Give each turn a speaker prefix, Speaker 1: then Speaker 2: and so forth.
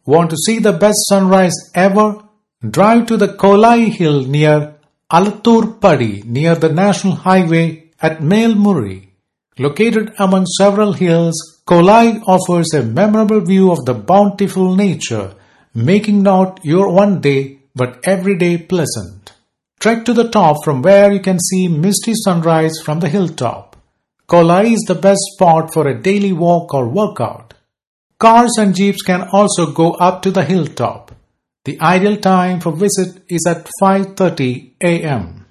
Speaker 1: Want to see the best sunrise ever? Drive to the Kolai Hill near Alattur Padi near the National Highway at Melmuri. Located among several hills, Kolai offers a memorable view of the bountiful nature, making not your one day but every day pleasant. Trek to the top from where you can see misty sunrise from the hilltop. Kolai is the best spot for a daily walk or workout. Cars and jeeps can also go up to the hilltop. The ideal time for visit is at 5:30 a.m.